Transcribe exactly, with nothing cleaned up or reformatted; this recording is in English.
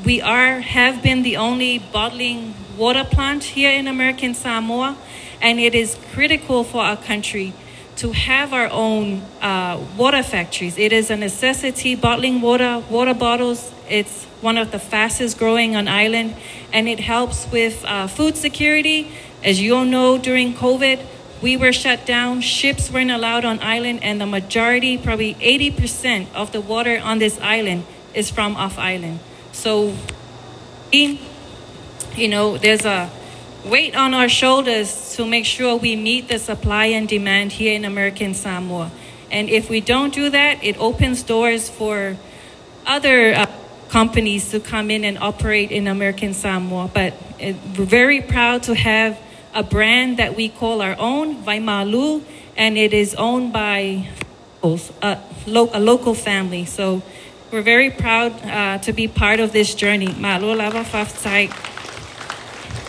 we are have been the only bottling water plant here in American Samoa, and it is critical for our country to have our own uh, water factories. It is a necessity, bottling water, water bottles. It's one of the fastest growing on island, and it helps with uh, food security. As you all know, during COVID, we were shut down, ships weren't allowed on island, and the majority, probably eighty percent of the water on this island is from off island. So, you know, there's a weight on our shoulders to make sure we meet the supply and demand here in American Samoa. And if we don't do that, it opens doors for other uh, companies to come in and operate in American Samoa. But it, we're very proud to have a brand that we call our own, Vaimalu, and it is owned by a, lo- a local family. So we're very proud uh, to be part of this journey. Malo lava faftai.